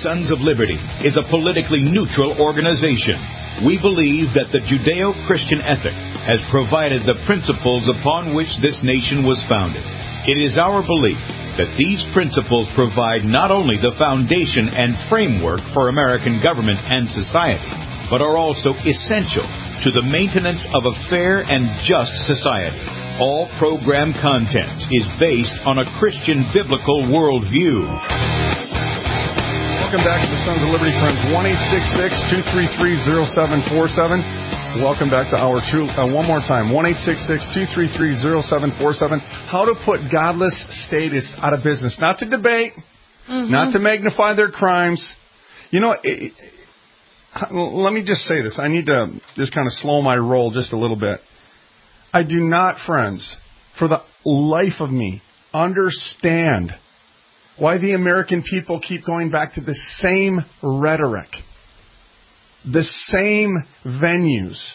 Sons of Liberty is a politically neutral organization. We believe that the Judeo-Christian ethic has provided the principles upon which this nation was founded. It is our belief that these principles provide not only the foundation and framework for American government and society, but are also essential to the maintenance of a fair and just society. All program content is based on a Christian biblical worldview. Welcome back to the Sons of Liberty, friends. 1-866-233-0747. Welcome back to Hour 2. One more time. 1-866-233-0747. How to put godless statists out of business. Not to debate. Not to magnify their crimes. You know, let me just say this. I need to just kind of slow my roll just a little bit. I do not, friends, for the life of me, understand why the American people keep going back to the same rhetoric, the same venues,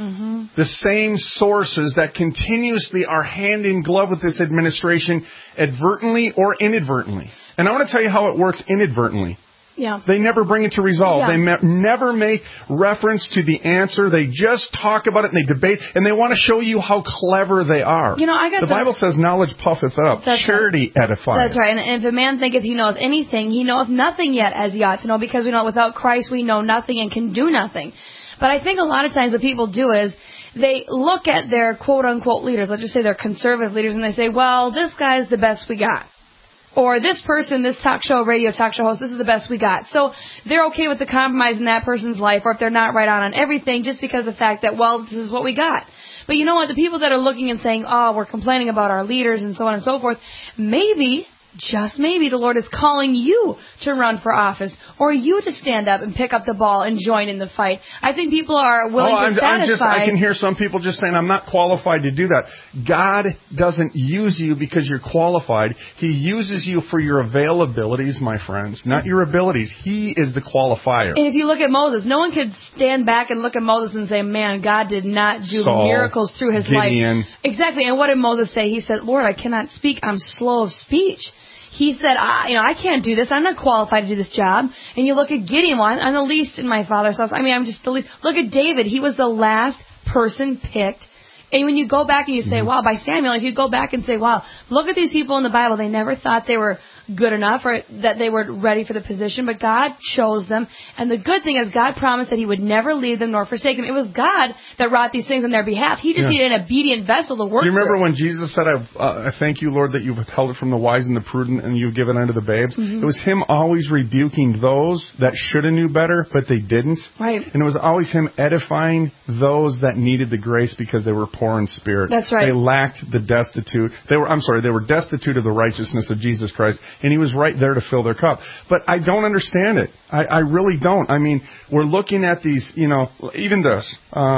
the same sources that continuously are hand in glove with this administration, advertently or inadvertently. And I want to tell you how it works inadvertently. Yeah. They never bring it to resolve. Yeah. They never make reference to the answer. They just talk about it and they debate, and they want to show you how clever they are. You know, the Bible says, knowledge puffeth up, charity edifieth. That's right. And if a man thinketh he knoweth anything, he knoweth nothing yet as he ought to know, because we know without Christ we know nothing and can do nothing. But I think a lot of times what people do is they look at their quote-unquote leaders, let's just say they're conservative leaders, and they say, well, this guy's the best we got. Or this person, this radio talk show host, this is the best we got. So they're okay with the compromise in that person's life, or if they're not right on everything, just because of the fact that, well, this is what we got. But you know what? The people that are looking and saying, oh, we're complaining about our leaders and so on and so forth, maybe, just maybe, the Lord is calling you to run for office, or you to stand up and pick up the ball and join in the fight. I think people are willing to satisfy. I can hear some people just saying, I'm not qualified to do that. God doesn't use you because you're qualified. He uses you for your availabilities, my friends, not your abilities. He is the qualifier. And if you look at Moses, no one could stand back and look at Moses and say, man, God did not do miracles through his Gideon. life. Exactly. And what did Moses say? He said, Lord, I cannot speak. I'm slow of speech. He said, I can't do this. I'm not qualified to do this job. And you look at Gideon, well, I'm the least in my father's house. I'm just the least. Look at David. He was the last person picked. And when you go back and you say, wow, by Samuel, if you go back and say, wow, look at these people in the Bible. They never thought they were good enough or that they were ready for the position, but God chose them. And the good thing is God promised that he would never leave them nor forsake them. It was God that wrought these things on their behalf. He just needed an obedient vessel to work. Do you remember when Jesus said, I thank you, Lord, that you've withheld it from the wise and the prudent and you've given unto the babes? It was him always rebuking those that should have knew better, but they didn't. Right. And it was always him edifying those that needed the grace because they were poor in spirit. That's right. They lacked the destitute. They were destitute of the righteousness of Jesus Christ. And he was right there to fill their cup. But I don't understand it. I really don't. I mean, we're looking at these, even this.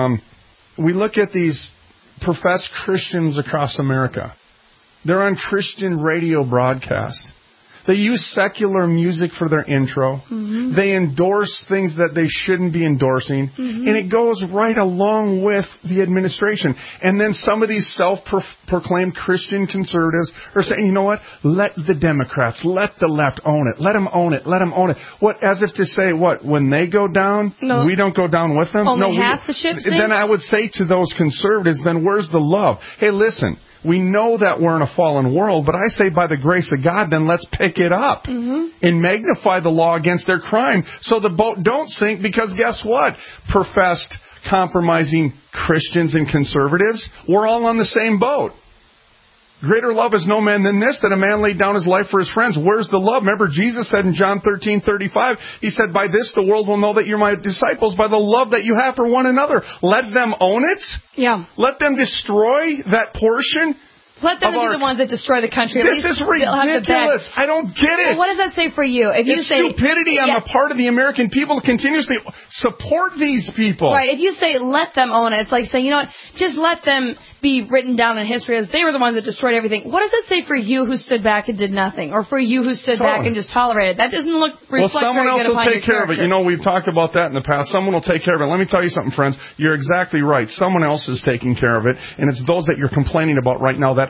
We look at these professed Christians across America. They're on Christian radio broadcast. They use secular music for their intro. They endorse things that they shouldn't be endorsing. And it goes right along with the administration. And then some of these self-proclaimed Christian conservatives are saying, you know what? Let the Democrats, let the left own it. Let them own it. Let them own it. What, as if to say, what? When they go down, we don't go down with them? Only half the ship sinks? Then I would say to those conservatives, then where's the love? Hey, listen. We know that we're in a fallen world, but I say by the grace of God, then let's pick it up and magnify the law against their crime so the boat don't sink, because guess what? Professed, compromising Christians and conservatives, we're all on the same boat. Greater love is no man than this, that a man laid down his life for his friends. Where's the love? Remember, Jesus said in John 13:35, he said, by this the world will know that you're my disciples, by the love that you have for one another. Let them own it. Yeah. Let them destroy that portion. Let them be the ones that destroy the country. This is ridiculous. I don't get it. Well, what does that say for you? If you say stupidity on the part of the American people to continuously support these people. Right. If you say let them own it, it's like saying, you know what, just let them be written down in history as they were the ones that destroyed everything. What does that say for you who stood back and did nothing? Or for you who stood back and just tolerated? That doesn't reflect well, someone else will take care of it. We've talked about that in the past. Someone will take care of it. Let me tell you something, friends. You're exactly right. Someone else is taking care of it. And it's those that you're complaining about right now that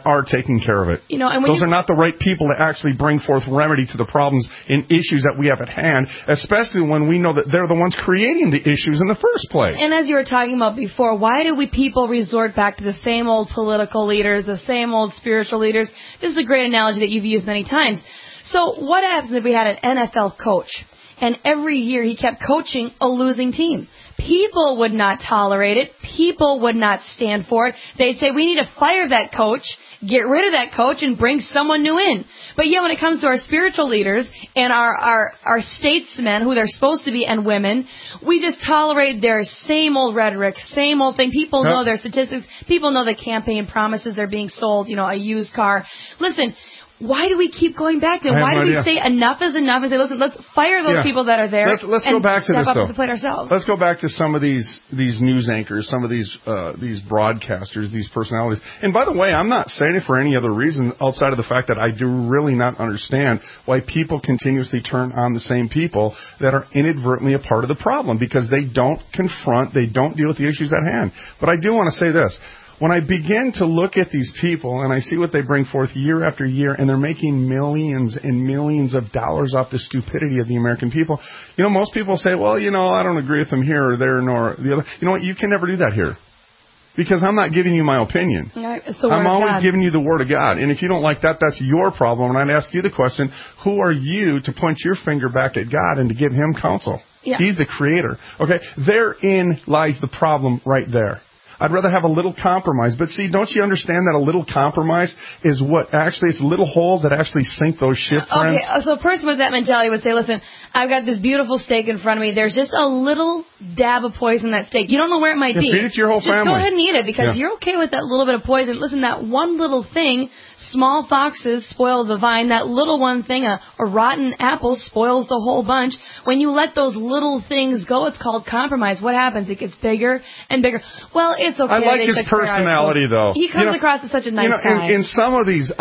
that are taking care of it. You know, and those are not the right people to actually bring forth remedy to the problems and issues that we have at hand, especially when we know that they're the ones creating the issues in the first place. And as you were talking about before, why do we people resort back to the same old political leaders, the same old spiritual leaders? This is a great analogy that you've used many times. So what happens if we had an NFL coach, and every year he kept coaching a losing team? People would not tolerate it. People would not stand for it. They'd say, we need to fire that coach, get rid of that coach, and bring someone new in. But yet when it comes to our spiritual leaders and our statesmen, who they're supposed to be, and women, we just tolerate their same old rhetoric, same old thing. People know their statistics. People know the campaign promises they're being sold, a used car. Listen, why do we keep going back there? Why do we say enough is enough and say, listen, let's fire those people that are there? Let's go back to this, though. To the plate ourselves. Let's go back to some of these news anchors, some of these broadcasters, these personalities. And by the way, I'm not saying it for any other reason outside of the fact that I do really not understand why people continuously turn on the same people that are inadvertently a part of the problem, because they don't confront, they don't deal with the issues at hand. But I do want to say this. When I begin to look at these people and I see what they bring forth year after year, and they're making millions and millions of dollars off the stupidity of the American people, most people say, well, I don't agree with them here or there nor the other. You know what? You can never do that here. Because I'm not giving you my opinion. I'm always giving you the Word of God. And if you don't like that, that's your problem. And I'd ask you the question, who are you to point your finger back at God and to give Him counsel? Yeah. He's the Creator. Okay? Therein lies the problem right there. I'd rather have a little compromise. But see, don't you understand that a little compromise is what actually, it's little holes that actually sink those ship, friends? Okay, so a person with that mentality would say, listen, I've got this beautiful steak in front of me. There's just a little dab of poison in that steak. You don't know where it might be. Feed it to your whole family. Just go ahead and eat it, because you're okay with that little bit of poison. Listen, that one little thing, small foxes spoil the vine. That little one thing, a rotten apple, spoils the whole bunch. When you let those little things go, it's called compromise. What happens? It gets bigger and bigger. Well, it's okay. I like his personality, though. He comes across as such a nice guy. In some of these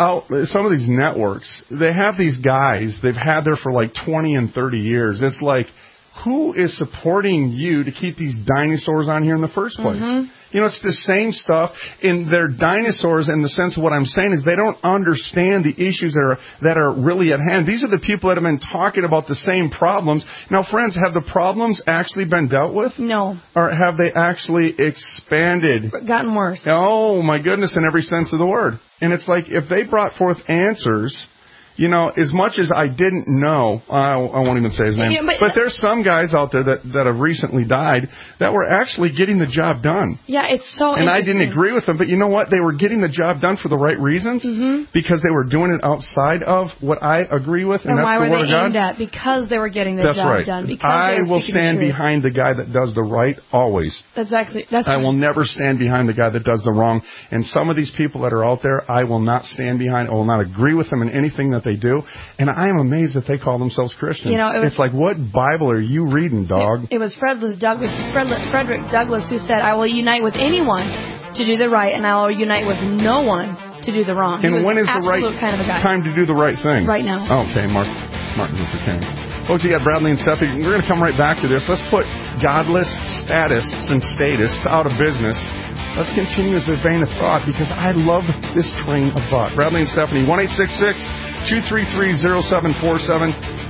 networks, they have these guys they've had there for like 20 and 30 years. It's like, who is supporting you to keep these dinosaurs on here in the first place? Mm-hmm. It's the same stuff. And they're dinosaurs in the sense of what I'm saying is they don't understand the issues that are really at hand. These are the people that have been talking about the same problems. Now, friends, have the problems actually been dealt with? No. Or have they actually expanded? Gotten worse. Oh, my goodness, in every sense of the word. And it's like, if they brought forth answers, as much as I didn't know, I won't even say his name, but there's some guys out there that have recently died that were actually getting the job done. Yeah, it's so And I didn't agree with them, but you know what? They were getting the job done for the right reasons, because they were doing it outside of what I agree with, and that's the Word of God. Why were they aimed at? Because they were getting the job done. Because I will stand behind the guy that does the right always. I will never stand behind the guy that does the wrong. And some of these people that are out there, I will not stand behind. I will not agree with them in anything that they do. And I am amazed that they call themselves Christians. It's like, what Bible are you reading, dog? It was Frederick Douglass who said, I will unite with anyone to do the right, and I will unite with no one to do the wrong. And when is the right kind of a guy. time to do the right thing? Right now. Okay, Martin Luther King. Folks, you got Bradley and Steffi. We're going to come right back to this. Let's put godless statists and statists out of business. Let's continue with the vein of thought, because I love this train of thought. Bradley and Stephanie, 1-866-233-0747,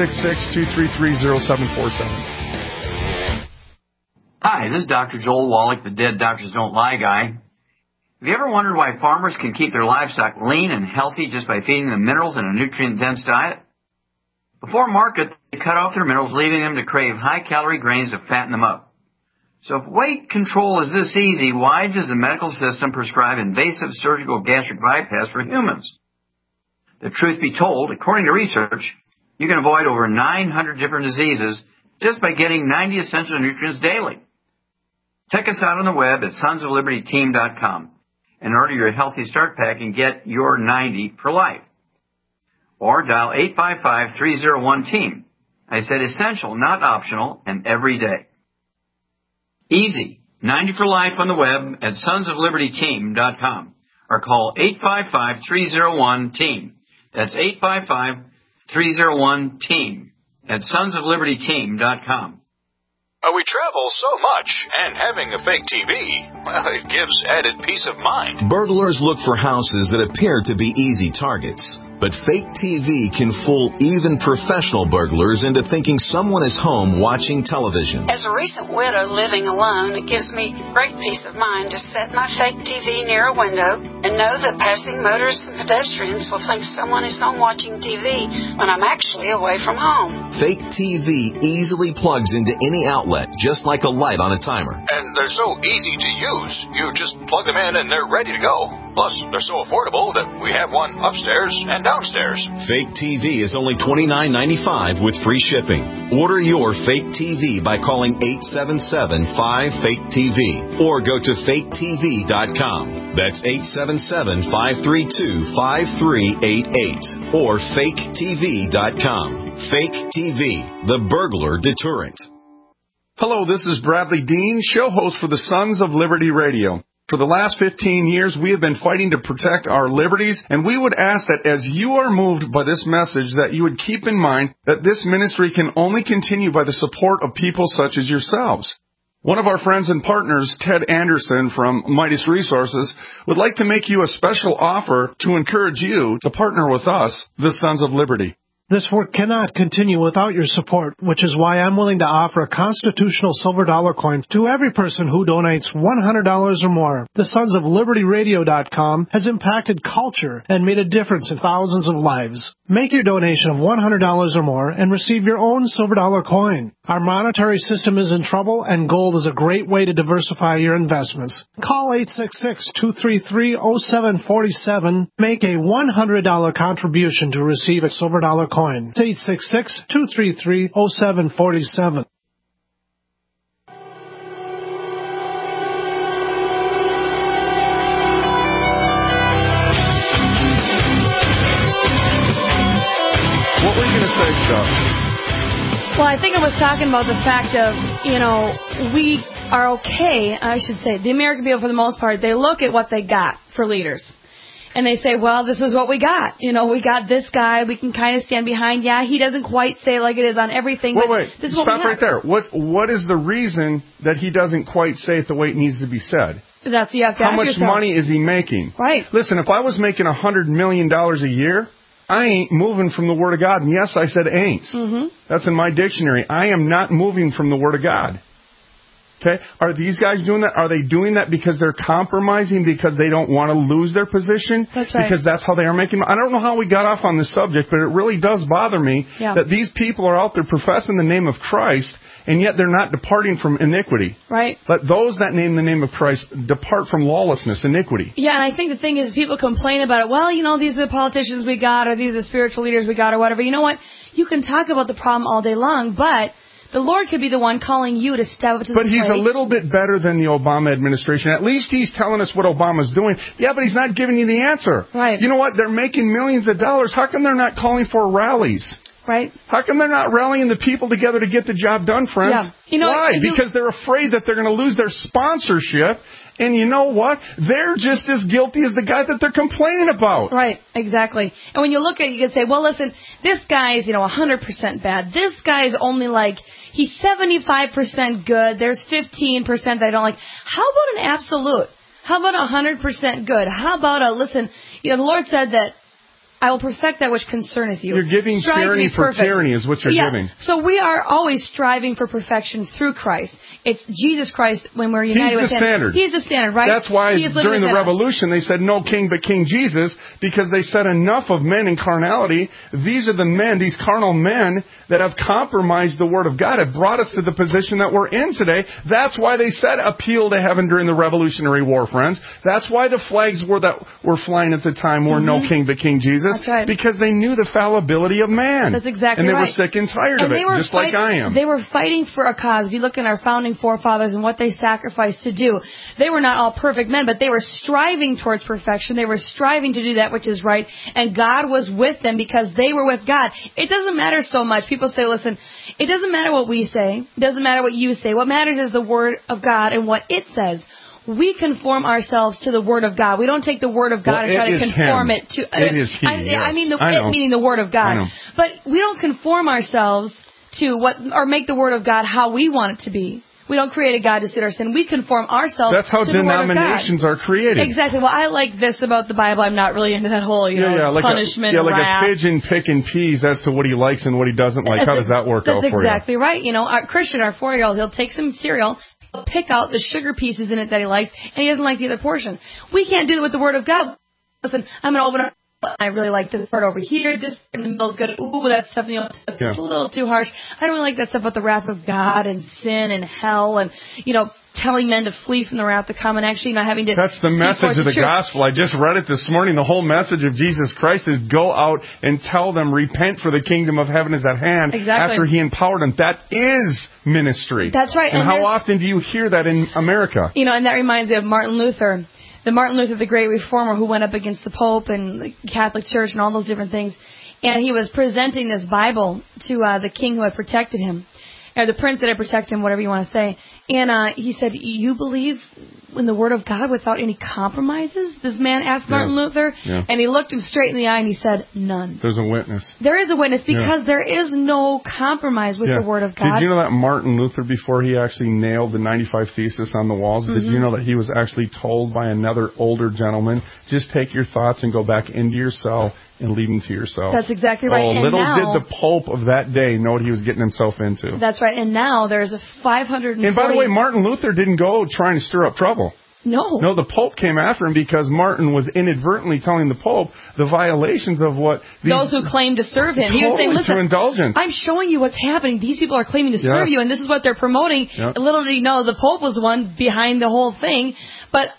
1-866-233-0747. Hi, this is Dr. Joel Wallach, the Dead Doctors Don't Lie guy. Have you ever wondered why farmers can keep their livestock lean and healthy just by feeding them minerals in a nutrient-dense diet? Before market, they cut off their minerals, leaving them to crave high-calorie grains to fatten them up. So if weight control is this easy, why does the medical system prescribe invasive surgical gastric bypass for humans? The truth be told, according to research, you can avoid over 900 different diseases just by getting 90 essential nutrients daily. Check us out on the web at sonsoflibertyteam.com and order your Healthy Start Pack and get your 90 for life. Or dial 855-301-TEAM. I said essential, not optional, and every day. Easy. 90 for life on the web at sonsoflibertyteam.com or call 855-301-TEAM. That's 855-301-TEAM at sonsoflibertyteam.com. We travel so much, and having a fake TV, well, it gives added peace of mind. Burglars look for houses that appear to be easy targets. But fake TV can fool even professional burglars into thinking someone is home watching television. As a recent widow living alone, it gives me great peace of mind to set my fake TV near a window and know that passing motorists and pedestrians will think someone is home watching TV when I'm actually away from home. Fake TV easily plugs into any outlet, just like a light on a timer. And they're so easy to use. You just plug them in and they're ready to go. Plus, they're so affordable that we have one upstairs and downstairs. Fake TV is only $29.95 with free shipping. Order your fake TV by calling 877-5FAKE-TV or go to faketv.com. That's 877-532-5388 or faketv.com. Fake TV, the burglar deterrent. Hello, this is Bradley Dean, show host for the Sons of Liberty Radio. For the last 15 years, we have been fighting to protect our liberties, and we would ask that as you are moved by this message, that you would keep in mind that this ministry can only continue by the support of people such as yourselves. One of our friends and partners, Ted Anderson from Midas Resources, would like to make you a special offer to encourage you to partner with us, the Sons of Liberty. This work cannot continue without your support, which is why I'm willing to offer a constitutional silver dollar coin to every person who donates $100 or more. The Sons of Liberty Radio.com has impacted culture and made a difference in thousands of lives. Make your donation of $100 or more and receive your own silver dollar coin. Our monetary system is in trouble, and gold is a great way to diversify your investments. Call 866-233-0747. Make a $100 contribution to receive a silver dollar coin. It's 866-233-0747. What were you going to say, Chuck? Well, I think I was talking about the fact of, we are okay, I should say, the American people, for the most part, they look at what they got for leaders. And they say, well, this is what we got. We got this guy we can kind of stand behind. Yeah, he doesn't quite say it like it is on everything. Wait, this is what stop we have. right there. What is the reason that he doesn't quite say it the way it needs to be said? That's you have to How ask much yourself. money is he making? Right. Listen, if I was making $100 million a year, I ain't moving from the Word of God. And yes, I said ain't. Mm-hmm. That's in my dictionary. I am not moving from the Word of God. Okay? Are these guys doing that? Are they doing that because they're compromising because they don't want to lose their position? That's right. Because that's how they are making. I don't know how we got off on this subject, but it really does bother me that these people are out there professing the name of Christ, and yet they're not departing from iniquity. Right. Let those that name the name of Christ depart from lawlessness, iniquity. Yeah, and I think the thing is people complain about it. Well, these are the politicians we got, or these are the spiritual leaders we got, or whatever. You know what? You can talk about the problem all day long, but the Lord could be the one calling you to step up to the plate. But he's a little bit better than the Obama administration. At least he's telling us what Obama's doing. Yeah, but he's not giving you the answer. Right. You know what? They're making millions of dollars. How come they're not calling for rallies? Right. How come they're not rallying the people together to get the job done, friends? Yeah. Why? Because they're afraid that they're going to lose their sponsorship. And you know what? They're just as guilty as the guy that they're complaining about. Right, exactly. And when you look at it, you can say, well, listen, this guy's, 100% bad. This guy's only he's 75% good. There's 15% that I don't like. How about an absolute? How about 100% good? How about listen, the Lord said that I will perfect that which concerneth you. You're giving tyranny for tyranny is what you're giving. So we are always striving for perfection through Christ. It's Jesus Christ when we're united with Him. He's the standard, right? That's why during the Revolution they said no king but King Jesus, because they said enough of men in carnality. These are the men, these carnal men that have compromised the Word of God, have brought us to the position that we're in today. That's why they said appeal to heaven during the Revolutionary War, friends. That's why the flags were flying at the time were no king but King Jesus. That's right. Because they knew the fallibility of man. That's exactly right. And they right. were sick and tired of it, just like I am. They were fighting for a cause. If you look at our founding forefathers and what they sacrificed to do, they were not all perfect men, but they were striving towards perfection. They were striving to do that which is right, and God was with them because they were with God. It doesn't matter so much. People say, listen, it doesn't matter what we say. It doesn't matter what you say. What matters is the Word of God and what it says. We conform ourselves to the Word of God. We don't take the Word of God and try to conform it to... It is Him, yes. I mean, it meaning the Word of God. But we don't conform ourselves or make the Word of God how we want it to be. We don't create a God to suit our sin. We conform ourselves That's how to the Word of God. denominations are created. Exactly. Well, I like this about the Bible. I'm not really into that whole, like punishment, like wrath. a pigeon picking peas as to what he likes and what he doesn't like. How does that work out for you? That's exactly right. Our Christian, our 4-year-old, he'll take some cereal, he'll pick out the sugar pieces in it that he likes, and he doesn't like the other portion. We can't do it with the Word of God. Listen, I'm going to open up. I really like this part over here. This in the middle is good. Ooh, that stuff, that's a little too harsh. I don't really like that stuff about the wrath of God and sin and hell and, telling men to flee from the wrath to come and actually not having to... That's the message of the gospel. I just read it this morning. The whole message of Jesus Christ is go out and tell them, repent for the kingdom of heaven is at hand. Exactly. After he empowered them. That is ministry. That's right. And how often do you hear that in America? And that reminds me of Martin Luther. Martin Luther, the great reformer who went up against the Pope and the Catholic Church and all those different things. And he was presenting this Bible to the king who had protected him, or the prince that had protected him, whatever you want to say. And he said, you believe in the Word of God without any compromises? This man asked Martin Luther. Yeah. And he looked him straight in the eye and he said, none. There's a witness. There is a witness because there is no compromise with the Word of God. Did you know that Martin Luther, before he actually nailed the 95 Theses on the walls, did you know that he was actually told by another older gentleman, just take your thoughts and go back into your cell and leave them to yourself? That's exactly right. Oh, and little did the Pope of that day know what he was getting himself into. That's right. And now there's a 540... And by the way, Martin Luther didn't go trying to stir up trouble. No. No, the Pope came after him because Martin was inadvertently telling the Pope the violations of what... those who claim to serve him. Totally, he was saying, listen, through indulgence. I'm showing you what's happening. These people are claiming to serve you, and this is what they're promoting. Yep. Little did he know the Pope was the one behind the whole thing. But...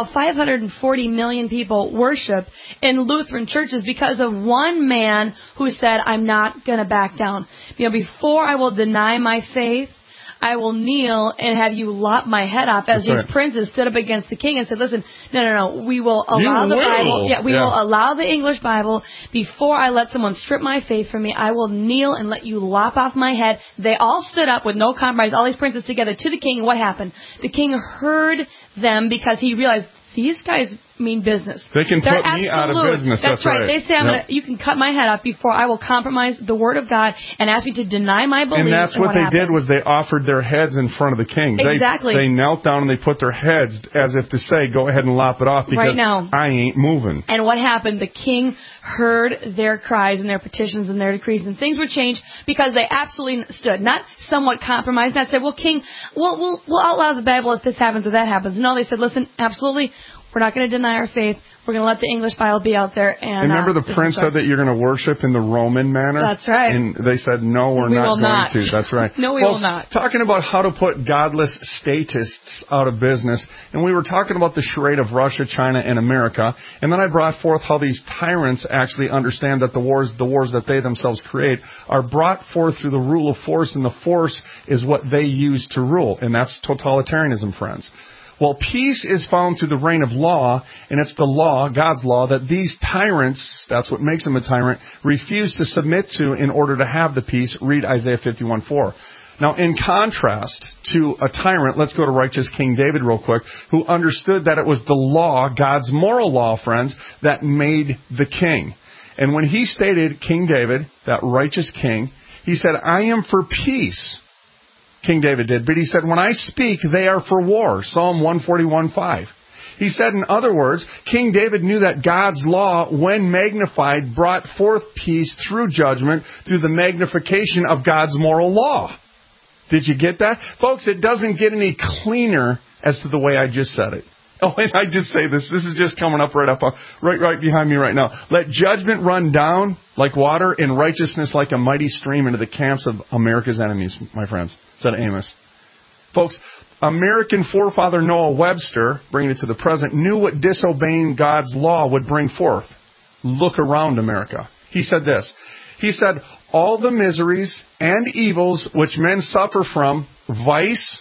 540 million people worship in Lutheran churches because of one man who said, I'm not going to back down. Before I will deny my faith, I will kneel and have you lop my head off, as these princes stood up against the king and said, listen, no, we will allow the Bible. Yeah, we will allow the English Bible. Before I let someone strip my faith from me, I will kneel and let you lop off my head. They all stood up with no compromise, all these princes together to the king. And what happened? The king heard them because he realized these guys mean business. They can put me out of business. That's right. They say, you can cut my head off before I will compromise the Word of God and ask me to deny my belief. And that's what they did, was they offered their heads in front of the king. Exactly. They knelt down and they put their heads as if to say, go ahead and lop it off because I ain't moving. And what happened? The king heard their cries and their petitions and their decrees, and things were changed because they absolutely stood, not somewhat compromised, not said, well, king, we'll outlaw the Bible if this happens or that happens. No, they said, listen, absolutely, we're not going to deny our faith. We're going to let the English Bible be out there. And remember the prince said that you're going to worship in the Roman manner? That's right. And they said, no, we're not going to. That's right. No, we will not. Talking about how to put godless statists out of business. And we were talking about the charade of Russia, China, and America. And then I brought forth how these tyrants actually understand that the wars that they themselves create are brought forth through the rule of force. And the force is what they use to rule. And that's totalitarianism, friends. Well, peace is found through the reign of law, and it's the law, God's law, that these tyrants, that's what makes them a tyrant, refuse to submit to in order to have the peace. Read Isaiah 51:4. Now, in contrast to a tyrant, let's go to righteous King David real quick, who understood that it was the law, God's moral law, friends, that made the king. And when he stated, King David, that righteous king, he said, I am for peace. King David did. But he said, when I speak, they are for war. Psalm 141:5. He said, in other words, King David knew that God's law, when magnified, brought forth peace through judgment, through the magnification of God's moral law. Did you get that? Folks, it doesn't get any cleaner as to the way I just said it. Oh, and I just say this. This is just coming up right behind me right now. Let judgment run down like water and righteousness like a mighty stream into the camps of America's enemies, my friends, said Amos. Folks, American forefather Noah Webster, bringing it to the present, knew what disobeying God's law would bring forth. Look around America. He said this. He said, all the miseries and evils which men suffer from, vice,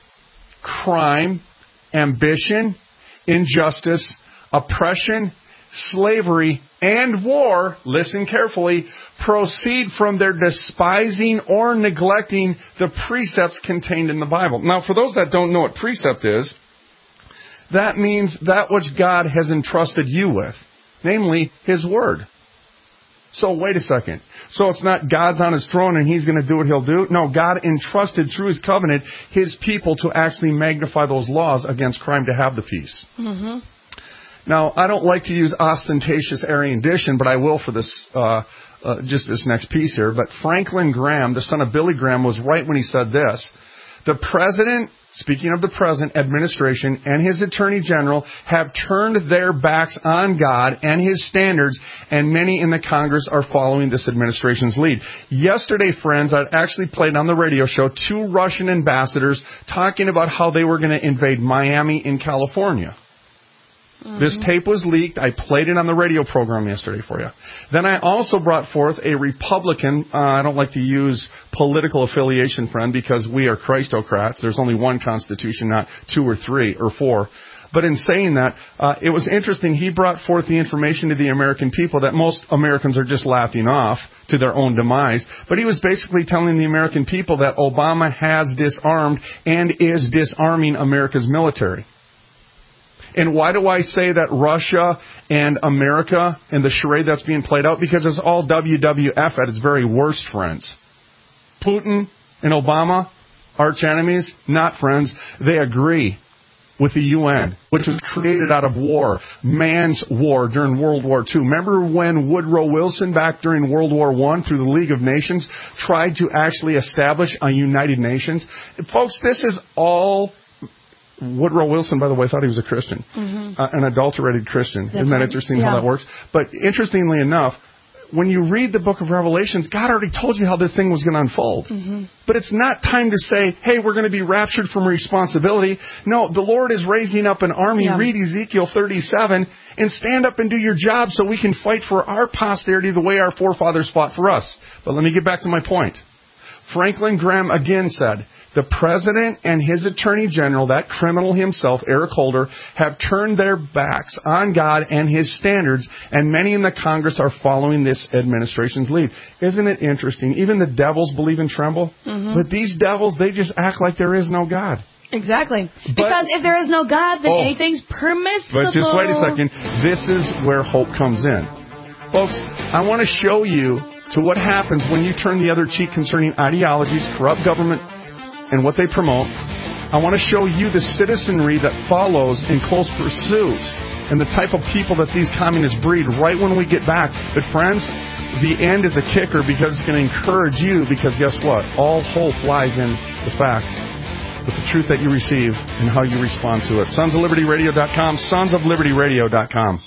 crime, ambition, injustice, oppression, slavery, and war, listen carefully, proceed from their despising or neglecting the precepts contained in the Bible. Now, for those that don't know what precept is, that means that which God has entrusted you with, namely His Word. So wait a second. So it's not God's on his throne and he's going to do what he'll do? No, God entrusted through his covenant his people to actually magnify those laws against crime to have the peace. Mm-hmm. Now, I don't like to use ostentatious erudition, but I will for this, just this next piece here. But Franklin Graham, the son of Billy Graham, was right when he said this. The president, speaking of the present administration, and his attorney general have turned their backs on God and his standards, and many in the Congress are following this administration's lead. Yesterday, friends, I actually played on the radio show 2 Russian ambassadors talking about how they were going to invade Miami in California. Mm-hmm. This tape was leaked. I played it on the radio program yesterday for you. Then I also brought forth a Republican, I don't like to use political affiliation, friend, because we are Christocrats. There's only one Constitution, not 2 or 3 or 4. But in saying that, it was interesting. He brought forth the information to the American people that most Americans are just laughing off to their own demise. But he was basically telling the American people that Obama has disarmed and is disarming America's military. And why do I say that Russia and America and the charade that's being played out? Because it's all WWF at its very worst, friends. Putin and Obama, arch enemies, not friends. They agree with the UN, which was created out of war, man's war during World War II. Remember when Woodrow Wilson, back during World War I, through the League of Nations, tried to actually establish a United Nations? Folks, this is all... Woodrow Wilson, by the way, thought he was a Christian, an adulterated Christian. That's Isn't that right. interesting how that works? But interestingly enough, when you read the book of Revelations, God already told you how this thing was going to unfold. Mm-hmm. But it's not time to say, hey, we're going to be raptured from responsibility. No, the Lord is raising up an army. Yeah. Read Ezekiel 37 and stand up and do your job so we can fight for our posterity the way our forefathers fought for us. But let me get back to my point. Franklin Graham again said, the president and his attorney general, that criminal himself, Eric Holder, have turned their backs on God and his standards, and many in the Congress are following this administration's lead. Isn't it interesting? Even the devils believe and tremble, but these devils, they just act like there is no God. Exactly. Because if there is no God, then anything's permissible. But just wait a second. This is where hope comes in. Folks, I want to show you to what happens when you turn the other cheek concerning ideologies, corrupt government, and what they promote. I want to show you the citizenry that follows in close pursuit and the type of people that these communists breed right when we get back. But friends, the end is a kicker because it's going to encourage you, because guess what? All hope lies in the fact with the truth that you receive and how you respond to it. SonsOfLibertyRadio.com, SonsOfLibertyRadio.com.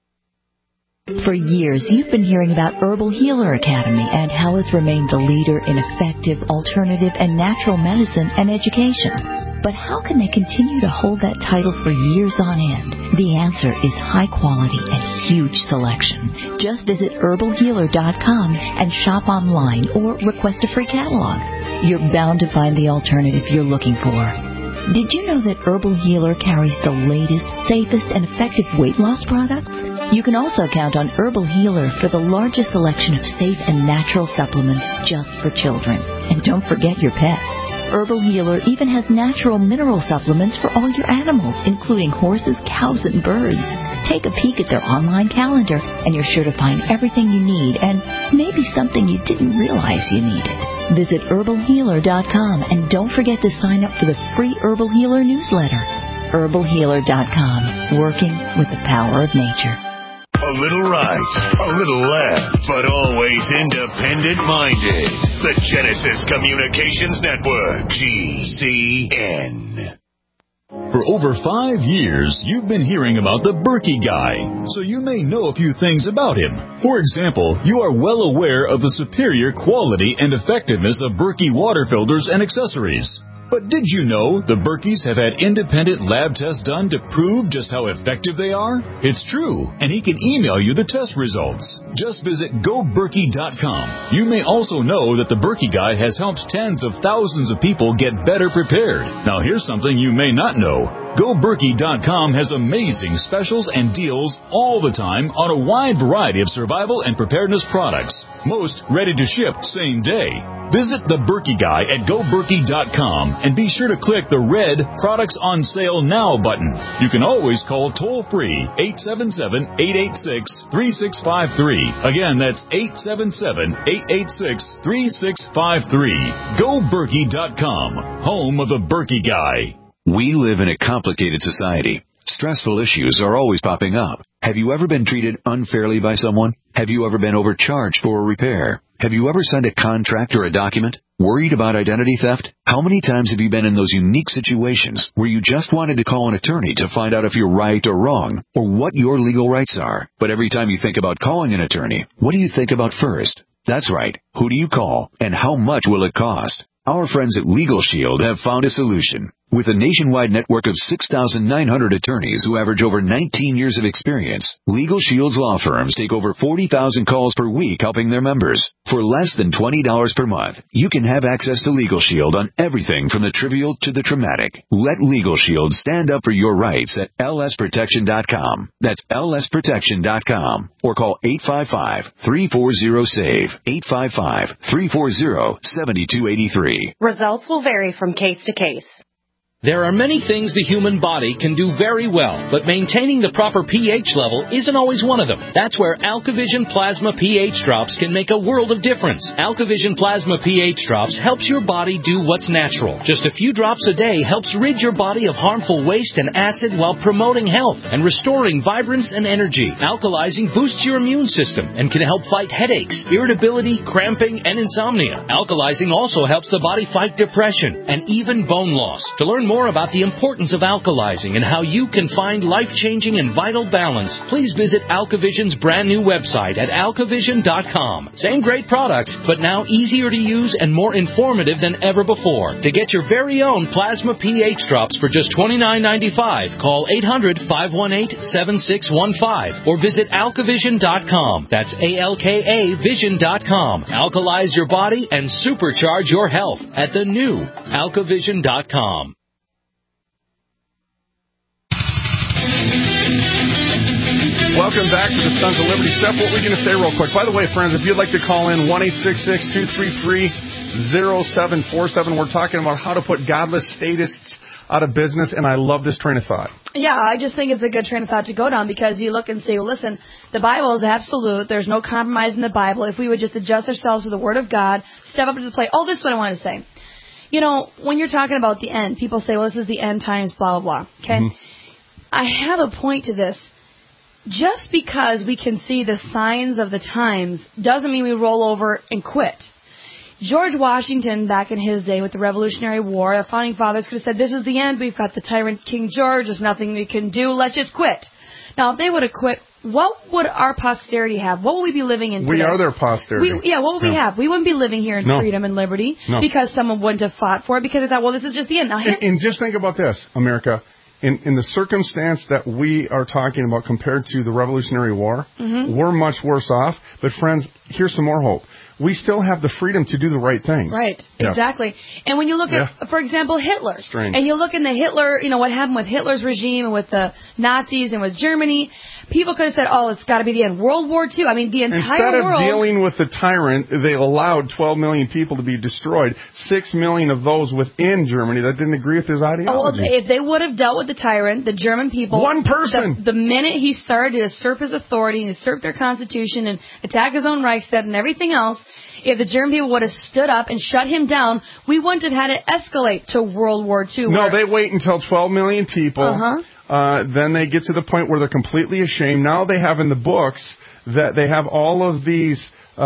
For years, you've been hearing about Herbal Healer Academy and how it's remained the leader in effective, alternative, and natural medicine and education. But how can they continue to hold that title for years on end? The answer is high quality and huge selection. Just visit herbalhealer.com and shop online or request a free catalog. You're bound to find the alternative you're looking for. Did you know that Herbal Healer carries the latest, safest, and effective weight loss products? You can also count on Herbal Healer for the largest selection of safe and natural supplements just for children. And don't forget your pets. Herbal Healer even has natural mineral supplements for all your animals, including horses, cows, and birds. Take a peek at their online calendar, and you're sure to find everything you need, and maybe something you didn't realize you needed. Visit herbalhealer.com, and don't forget to sign up for the free Herbal Healer newsletter. herbalhealer.com, working with the power of nature. A little right, a little left, but always independent-minded. The Genesis Communications Network, GCN. For over 5 years, you've been hearing about the Berkey Guy, so you may know a few things about him. For example, you are well aware of the superior quality and effectiveness of Berkey water filters and accessories. But did you know the Berkeys have had independent lab tests done to prove just how effective they are? It's true, and he can email you the test results. Just visit GoBerkey.com. You may also know that the Berkey Guy has helped tens of thousands of people get better prepared. Now here's something you may not know. GoBerkey.com has amazing specials and deals all the time on a wide variety of survival and preparedness products. Most ready to ship same day. Visit the Berkey Guy at GoBerkey.com and be sure to click the red Products on Sale Now button. You can always call toll-free 877-886-3653. Again, that's 877-886-3653. GoBerkey.com, home of the Berkey Guy. We live in a complicated society. Stressful issues are always popping up. Have you ever been treated unfairly by someone? Have you ever been overcharged for a repair? Have you ever signed a contract or a document? Worried about identity theft? How many times have you been in those unique situations where you just wanted to call an attorney to find out if you're right or wrong, or what your legal rights are? But every time you think about calling an attorney, what do you think about first? That's right. Who do you call, and how much will it cost? Our friends at Legal Shield have found a solution. With a nationwide network of 6,900 attorneys who average over 19 years of experience, Legal Shield's law firms take over 40,000 calls per week helping their members. For less than $20 per month, you can have access to Legal Shield on everything from the trivial to the traumatic. Let Legal Shield stand up for your rights at lsprotection.com. That's lsprotection.com. Or call 855-340-SAVE, 855-340-7283. Results will vary from case to case. There are many things the human body can do very well, but maintaining the proper pH level isn't always one of them. That's where AlkaVision Plasma pH Drops can make a world of difference. AlkaVision Plasma pH Drops helps your body do what's natural. Just a few drops a day helps rid your body of harmful waste and acid while promoting health and restoring vibrance and energy. Alkalizing boosts your immune system and can help fight headaches, irritability, cramping, and insomnia. Alkalizing also helps the body fight depression and even bone loss. To learn more about the importance of alkalizing and how you can find life-changing and vital balance, please visit AlkaVision's brand new website at alkavision.com. Same great products, but now easier to use and more informative than ever before. To get your very own Plasma pH Drops for just $29.95, call 800-518-7615 or visit alkavision.com. That's ALKA Vision.com. Alkalize your body and supercharge your health at the new alkavision.com. Welcome back to the Sons of Liberty. Steph, what were we going to say real quick? By the way, friends, if you'd like to call in, 1-866-233-0747. We're talking about how to put godless statists out of business, and I love this train of thought. Yeah, I just think it's a good train of thought to go down because you look and say, well, listen, the Bible is absolute. There's no compromise in the Bible. If we would just adjust ourselves to the Word of God, step up to the plate. Oh, this is what I want to say. You know, when you're talking about the end, people say, well, this is the end times, blah, blah, blah. Okay? Mm-hmm. I have a point to this. Just because we can see the signs of the times doesn't mean we roll over and quit. George Washington, back in his day with the Revolutionary War, the Founding Fathers could have said, this is the end. We've got the tyrant King George. There's nothing we can do. Let's just quit. Now, if they would have quit, what would our posterity have? What would we be living in today? We are their posterity. What would we have? We wouldn't be living here in freedom and liberty because someone wouldn't have fought for it because they thought, well, this is just the end. Now, and just think about this, America. In the circumstance that we are talking about compared to the Revolutionary War, we're much worse off. But, friends, here's some more hope. We still have the freedom to do the right things. Right, yes. Exactly. And when you look at, for example, Hitler, and you look in the Hitler, you know, what happened with Hitler's regime and with the Nazis and with Germany, people could have said, oh, it's got to be the end. World War II, I mean, the entire world. Instead of dealing with the tyrant, they allowed 12 million people to be destroyed. 6 million of those within Germany that didn't agree with his ideology. Oh, if they would have dealt with the tyrant, the German people. One person. The minute he started to usurp his authority and usurp their constitution and attack his own Reichstag and everything else, if the German people would have stood up and shut him down, we wouldn't have had it escalate to World War II. No, they wait until 12 million people. Then they get to the point where they're completely ashamed. Now they have in the books that they have all of these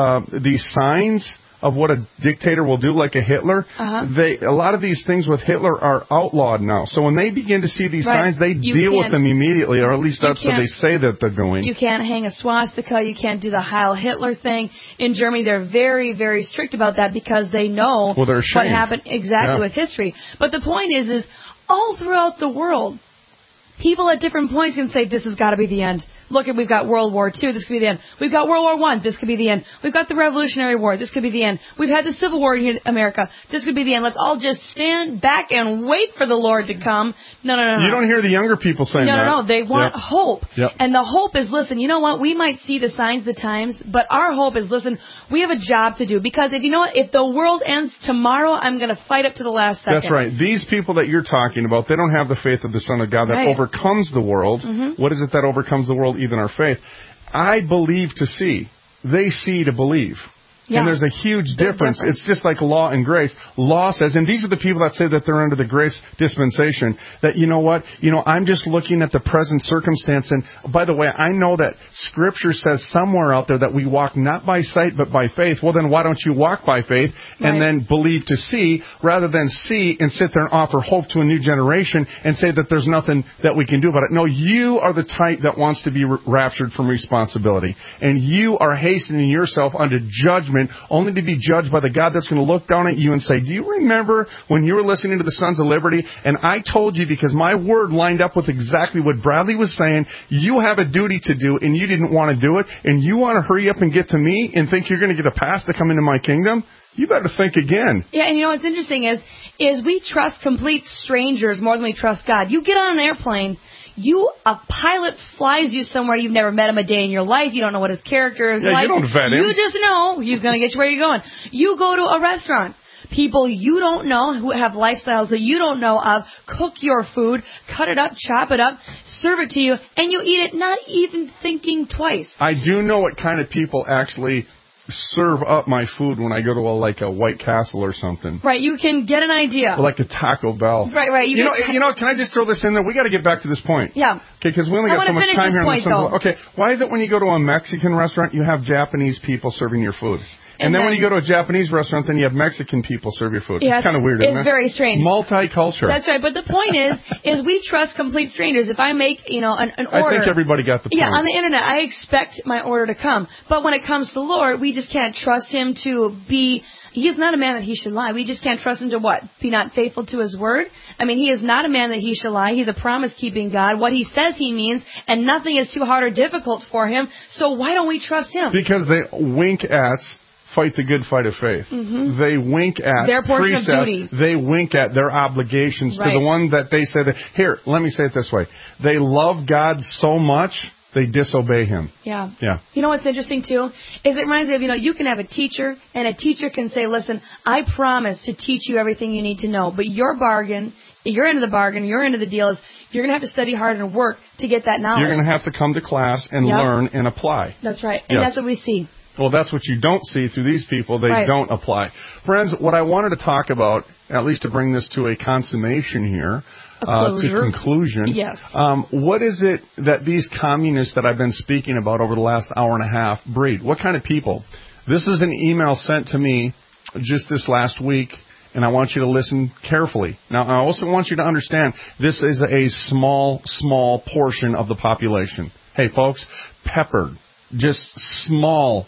signs of what a dictator will do, like a Hitler. A lot of these things with Hitler are outlawed now. So when they begin to see these signs, they deal with them immediately, or at least that's what they say that they're doing. You can't hang a swastika. You can't do the Heil Hitler thing. In Germany, they're very, very strict about that because they know what happened with history. But the point is all throughout the world, people at different points can say, this has got to be the end. look at, we've got World War II, this could be the end. We've got World War I, this could be the end. We've got the Revolutionary War, this could be the end. We've had the Civil War in America, this could be the end. Let's all just stand back and wait for the Lord to come. No. You don't hear the younger people saying that. No. They want hope. Yep. And the hope is, listen, you know what? We might see the signs, the times, but our hope is, listen, we have a job to do. Because if you know what? If the world ends tomorrow, I'm going to fight up to the last second. That's right. These people that you're talking about, they don't have the faith of the Son of God that overcomes the world. Mm-hmm. What is it that overcomes the world? Even our faith. I believe to see. They see to believe. Yeah. And there's a huge difference. It's just like law and grace. Law says, and these are the people that say that they're under the grace dispensation, that, you know what, I'm just looking at the present circumstance. And by the way, I know that Scripture says somewhere out there that we walk not by sight but by faith. Well, then why don't you walk by faith and then believe to see, rather than see and sit there and offer hope to a new generation and say that there's nothing that we can do about it. No, you are the type that wants to be raptured from responsibility. And you are hastening yourself unto judgment, only to be judged by the God that's going to look down at you and say, do you remember when you were listening to the Sons of Liberty and I told you, because my word lined up with exactly what Bradley was saying, you have a duty to do and you didn't want to do it, and you want to hurry up and get to me and think you're going to get a pass to come into my kingdom? You better think again. Yeah, and what's interesting is we trust complete strangers more than we trust God. You get on an airplane, a pilot flies you somewhere, you've never met him a day in your life, you don't know what his character is like. You don't vet him. You just know he's going to get you where you're going. You go to a restaurant. People you don't know, who have lifestyles that you don't know of, cook your food, cut it up, chop it up, serve it to you, and you eat it not even thinking twice. I do know what kind of people actually serve up my food when I go to a White Castle or something. Right, you can get an idea. Or like a Taco Bell. Right. You know, can I just throw this in there? We got to get back to this point. Yeah. Okay, because we only got so much time here. Okay, why is it when you go to a Mexican restaurant, you have Japanese people serving your food? And then when you go to a Japanese restaurant, then you have Mexican people serve your food. Yeah, it's kind of weird, isn't it? It's very strange. Multicultural. That's right. But the point is we trust complete strangers. If I make, an order. I think everybody got the point. Yeah, on the internet, I expect my order to come. But when it comes to the Lord, we just can't trust Him to be... He is not a man that He should lie. We just can't trust Him to what? Be not faithful to His word? I mean, He is not a man that He should lie. He's a promise-keeping God. What He says He means, and nothing is too hard or difficult for Him. So why don't we trust Him? Because they wink at... fight the good fight of faith. Mm-hmm. They wink at their portion precept. of duty. They wink at their obligations to the one that they say that, here, let me say it this way. They love God so much, they disobey Him. Yeah. You know what's interesting, too? Is it reminds me of, you can have a teacher, and a teacher can say, listen, I promise to teach you everything you need to know, but your end of the bargain, your end of the deal is you're going to have to study hard and work to get that knowledge. You're going to have to come to class and learn and apply. That's right. And that's what we see. Well, that's what you don't see through these people. They don't apply. Friends, what I wanted to talk about, at least to bring this to a consummation here, to conclusion. Yes. What is it that these communists that I've been speaking about over the last hour and a half breed? What kind of people? This is an email sent to me just this last week, and I want you to listen carefully. Now, I also want you to understand this is a small portion of the population. Hey, folks, peppered. Just small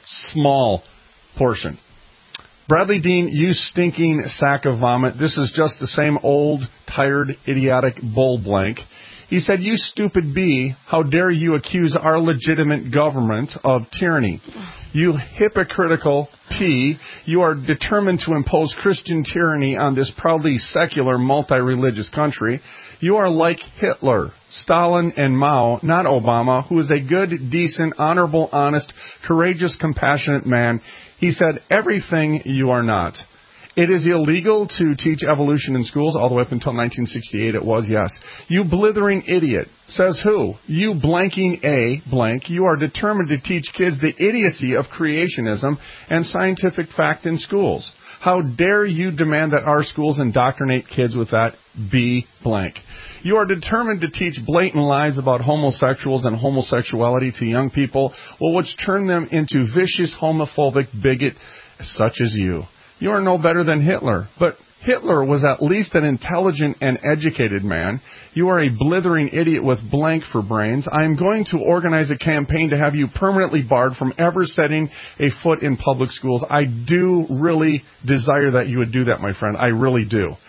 portion. Bradley Dean, you stinking sack of vomit. This is just the same old, tired, idiotic bull blank. He said, you stupid bee, how dare you accuse our legitimate government of tyranny? You hypocritical P, you are determined to impose Christian tyranny on this proudly secular, multi-religious country. You are like Hitler, Stalin, and Mao, not Obama, who is a good, decent, honorable, honest, courageous, compassionate man. He said, everything you are not. It is illegal to teach evolution in schools. All the way up until 1968 it was, yes. You blithering idiot. Says who? You blanking a blank. You are determined to teach kids the idiocy of creationism and scientific fact in schools. How dare you demand that our schools indoctrinate kids with that B blank. You are determined to teach blatant lies about homosexuals and homosexuality to young people, which turn them into vicious, homophobic bigot such as you. You are no better than Hitler, but Hitler was at least an intelligent and educated man. You are a blithering idiot with blank for brains. I am going to organize a campaign to have you permanently barred from ever setting a foot in public schools. I do really desire that you would do that, my friend. I really do.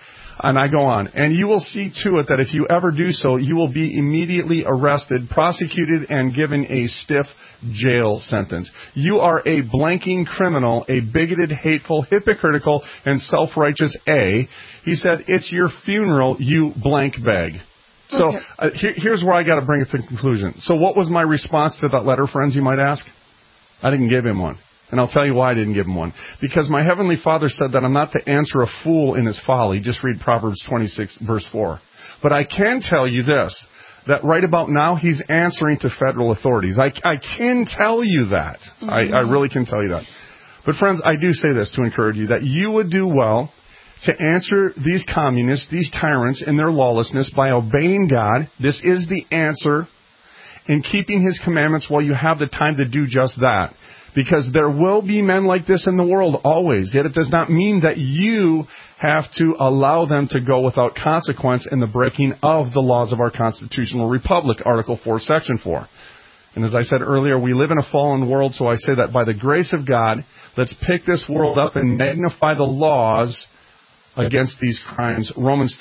And I go on. And you will see to it that if you ever do so, you will be immediately arrested, prosecuted, and given a stiff jail sentence. You are a blanking criminal, a bigoted, hateful, hypocritical, and self-righteous A. He said, it's your funeral, you blank bag. So here's where I got to bring it to conclusion. So what was my response to that letter, friends, you might ask? I didn't give him one. And I'll tell you why I didn't give him one. Because my Heavenly Father said that I'm not to answer a fool in his folly. Just read Proverbs 26, verse 4. But I can tell you this, that right about now, he's answering to federal authorities. I can tell you that. I really can tell you that. But friends, I do say this to encourage you, that you would do well to answer these communists, these tyrants, in their lawlessness by obeying God. This is the answer. In keeping his commandments while you have the time to do just that. Because there will be men like this in the world, always. Yet it does not mean that you have to allow them to go without consequence in the breaking of the laws of our constitutional republic, Article 4, Section 4. And as I said earlier, we live in a fallen world, so I say that by the grace of God, let's pick this world up and magnify the laws against these crimes. Romans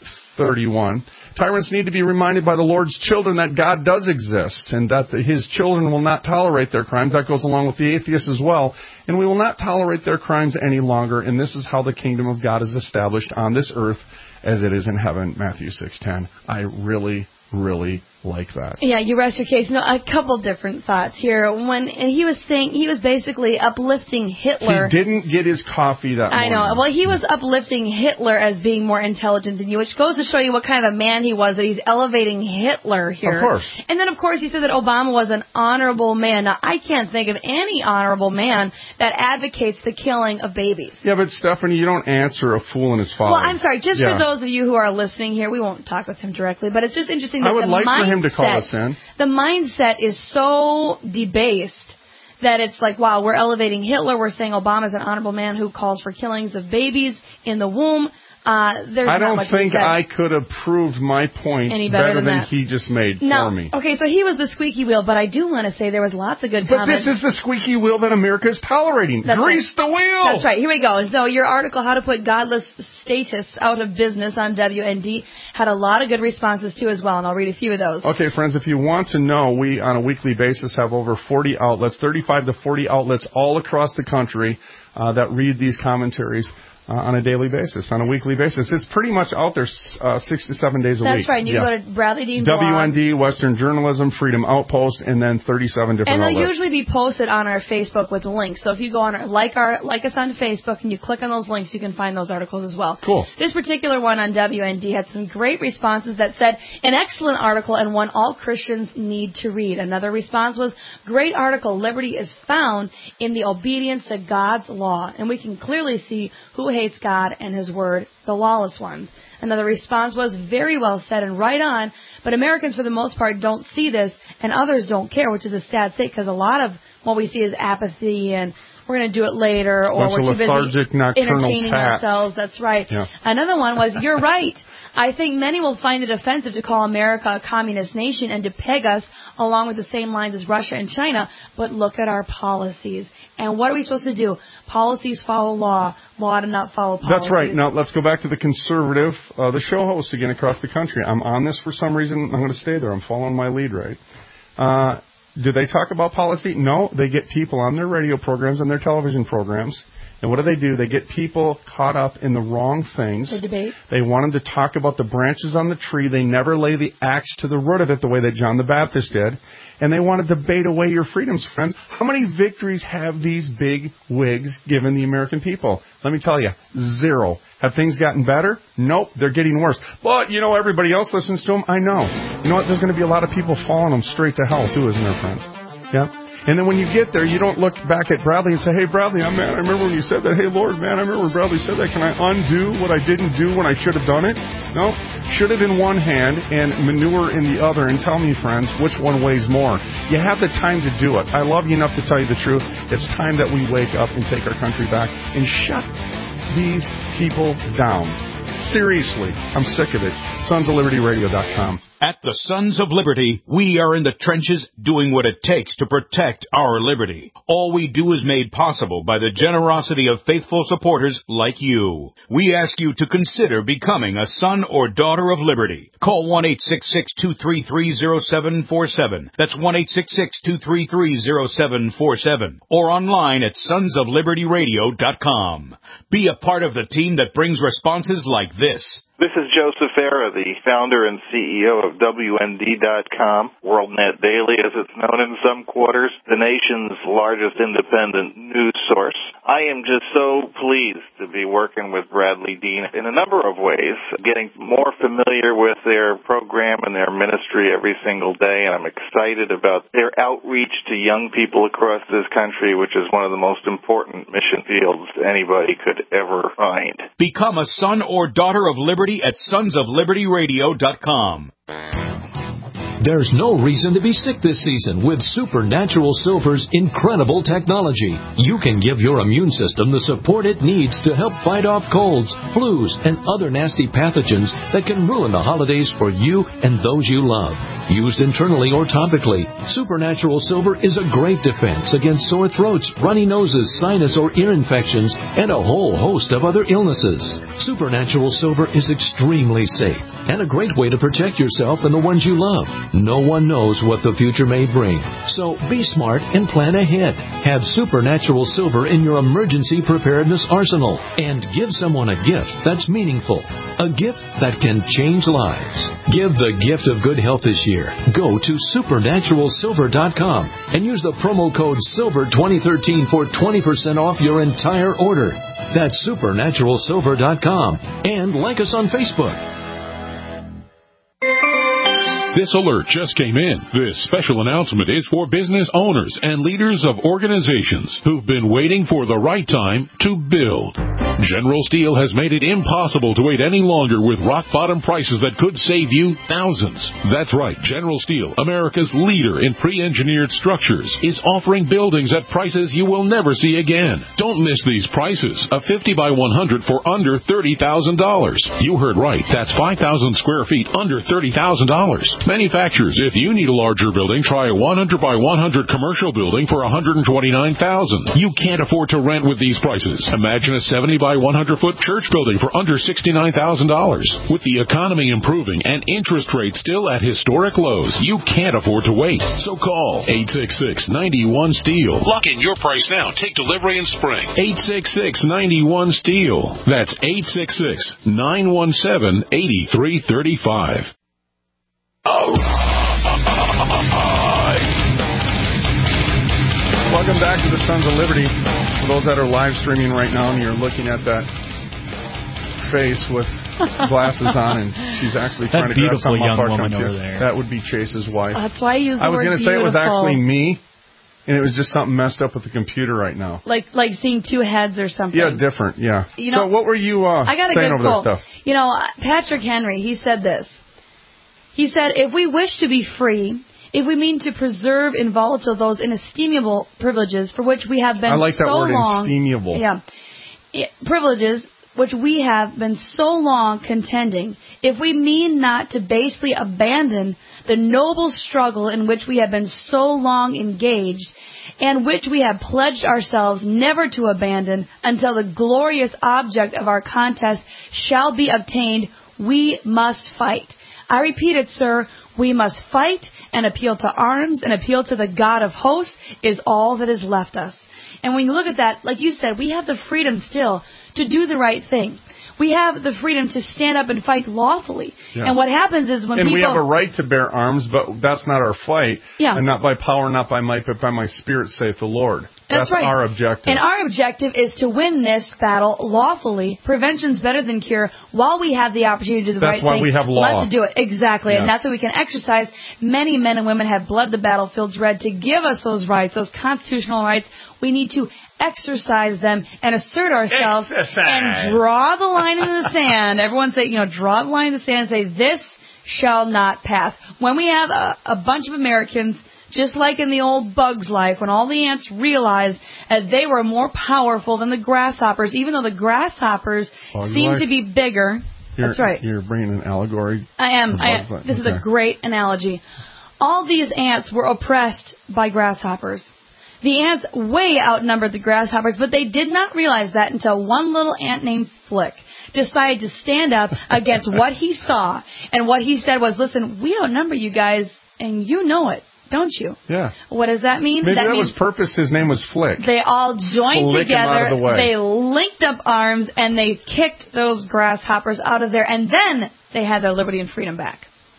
3:31. Tyrants need to be reminded by the Lord's children that God does exist and that his children will not tolerate their crimes. That goes along with the atheists as well. And we will not tolerate their crimes any longer. And this is how the kingdom of God is established on this earth as it is in heaven. Matthew 6:10. I really like that. Yeah, you rest your case. No, a couple different thoughts here. When he was saying, he was basically uplifting Hitler. He didn't get his coffee that morning. I know. Well, he was uplifting Hitler as being more intelligent than you, which goes to show you what kind of a man he was, that he's elevating Hitler here. Of course. And then, of course, he said that Obama was an honorable man. Now, I can't think of any honorable man that advocates the killing of babies. Yeah, but Stephanie, you don't answer a fool in his folly. Well, I'm sorry. Just for those of you who are listening here, we won't talk with him directly, but it's just interesting that I would like for him to call us in. The mindset is so debased that it's like, wow, we're elevating Hitler. We're saying Obama's an honorable man who calls for killings of babies in the womb. I don't think I could have proved my point any better than he just made for me. Okay, so he was the squeaky wheel, but I do want to say there was lots of good comments. But this is the squeaky wheel that America is tolerating. Grease the wheel! That's right. Here we go. So your article, How to Put Godless Statists Out of Business on WND, had a lot of good responses too as well, and I'll read a few of those. Okay, friends, if you want to know, we on a weekly basis have over 40 outlets, 35 to 40 outlets all across the country that read these commentaries. On a daily basis, on a weekly basis. It's pretty much out there 6 to 7 days a week. That's right. And you go to Bradley Dean WND, Western Journalism, Freedom Outpost, and then 37 different outlets. And they'll usually be posted on our Facebook with links. So if you go on like us on Facebook and you click on those links, you can find those articles as well. Cool. This particular one on WND had some great responses that said, an excellent article and one all Christians need to read. Another response was, great article. Liberty is found in the obedience to God's law. And we can clearly see who hates God and His Word, the lawless ones. Another response was, very well said and right on, but Americans for the most part don't see this and others don't care, which is a sad state because a lot of what we see is apathy and we're going to do it later, or we're too busy entertaining ourselves. That's right. Yeah. Another one was, you're right. I think many will find it offensive to call America a communist nation and to peg us along with the same lines as Russia and China, but look at our policies. And what are we supposed to do? Policies follow law. Law to not follow policies. That's right. Now, let's go back to the conservative, the show hosts again across the country. I'm on this for some reason. I'm going to stay there. I'm following my lead, right? Do they talk about policy? No, they get people on their radio programs and their television programs. And what do? They get people caught up in the wrong things. The debate. They want them to talk about the branches on the tree. They never lay the axe to the root of it the way that John the Baptist did. And they want to debate away your freedoms, friends. How many victories have these big wigs given the American people? Let me tell you, 0. Have things gotten better? Nope, they're getting worse. But, everybody else listens to them. I know. You know what? There's going to be a lot of people following them straight to hell, too, isn't there, friends? Yeah. And then when you get there, you don't look back at Bradley and say, hey, Bradley, I remember when you said that. Hey, Lord, man, I remember when Bradley said that. Can I undo what I didn't do when I should have done it? No. Should have in one hand and manure in the other. And tell me, friends, which one weighs more? You have the time to do it. I love you enough to tell you the truth. It's time that we wake up and take our country back and shut these people down. Seriously, I'm sick of it. SonsOfLibertyRadio.com. At the Sons of Liberty, we are in the trenches doing what it takes to protect our liberty. All we do is made possible by the generosity of faithful supporters like you. We ask you to consider becoming a son or daughter of liberty. Call 1-866-233-0747. That's 1-866-233-0747. Or online at sonsoflibertyradio.com. Be a part of the team that brings responses like this. This is Joseph Farah, the founder and CEO of WND.com, WorldNet Daily, as it's known in some quarters, the nation's largest independent news source. I am just so pleased to be working with Bradley Dean in a number of ways, getting more familiar with their program and their ministry every single day, and I'm excited about their outreach to young people across this country, which is one of the most important mission fields anybody could ever find. Become a son or daughter of liberty at sonsoflibertyradio.com. There's no reason to be sick this season with Supernatural Silver's incredible technology. You can give your immune system the support it needs to help fight off colds, flus, and other nasty pathogens that can ruin the holidays for you and those you love. Used internally or topically, Supernatural Silver is a great defense against sore throats, runny noses, sinus or ear infections, and a whole host of other illnesses. Supernatural Silver is extremely safe and a great way to protect yourself and the ones you love. No one knows what the future may bring, so be smart and plan ahead. Have Supernatural Silver in your emergency preparedness arsenal and give someone a gift that's meaningful, a gift that can change lives. Give the gift of good health this year. Go to supernaturalsilver.com and use the promo code SILVER2013 for 20% off your entire order. That's supernaturalsilver.com, and like us on Facebook. This alert just came in. This special announcement is for business owners and leaders of organizations who've been waiting for the right time to build. General Steel has made it impossible to wait any longer with rock-bottom prices that could save you thousands. That's right. General Steel, America's leader in pre-engineered structures, is offering buildings at prices you will never see again. Don't miss these prices. A 50 by 100 for under $30,000. You heard right. That's 5,000 square feet under $30,000. Manufacturers, if you need a larger building, try a 100 by 100 commercial building for $129,000. You can't afford to rent with these prices. Imagine a 70 by 100 foot church building for under $69,000. With the economy improving and interest rates still at historic lows, you can't afford to wait. So call 866-91-STEEL. Lock in your price now. Take delivery in spring. 866-91-STEEL. That's 866-917-8335. Welcome back to the Sons of Liberty. For those that are live streaming right now and you're looking at that face with glasses on, and she's actually trying to grab something off our computer. That would be Chase's wife. That's why I use the word I was going to say it was actually me, and it was just something messed up with the computer right now. Like seeing two heads or something. Yeah, different, yeah. So what were you saying over that stuff? You know, Patrick Henry, he said this. He said, if we wish to be free, if we mean to preserve inviolate those inestimable privileges for which we have been so long... I like that word, inestimable. Yeah. Privileges which we have been so long contending, if we mean not to basely abandon the noble struggle in which we have been so long engaged, and which we have pledged ourselves never to abandon until the glorious object of our contest shall be obtained, we must fight. I repeat it, sir, we must fight and appeal to arms and appeal to the God of hosts is all that is left us. And when you look at that, like you said, we have the freedom still to do the right thing. We have the freedom to stand up and fight lawfully. Yes. And what happens is when people... And we have a right to bear arms, but that's not our fight. Yeah. And not by power, not by might, but by my spirit, saith the Lord. That's right. Our objective. And our objective is to win this battle lawfully. Prevention's better than cure. While we have the opportunity to do the right thing, that's why we have law. Let's do it. Exactly. Yes. And that's what we can exercise. Many men and women have bled the battlefields red to give us those rights, those constitutional rights. We need to exercise them and assert ourselves and draw the line in the sand. Everyone say, draw the line in the sand and say, this shall not pass. When we have a bunch of Americans, just like in the old Bug's Life, when all the ants realized that they were more powerful than the grasshoppers, even though the grasshoppers seem to be bigger That's right. You're bringing an allegory. I am. This is a great analogy. All these ants were oppressed by grasshoppers. The ants way outnumbered the grasshoppers, but they did not realize that until one little ant named Flick decided to stand up against what he saw. And what he said was, listen, we outnumber you guys, and you know it, don't you? Yeah. What does that mean? Maybe that means was purpose. His name was Flick. They all joined Flick together. him out of the way. They linked up arms, and they kicked those grasshoppers out of there. And then they had their liberty and freedom back.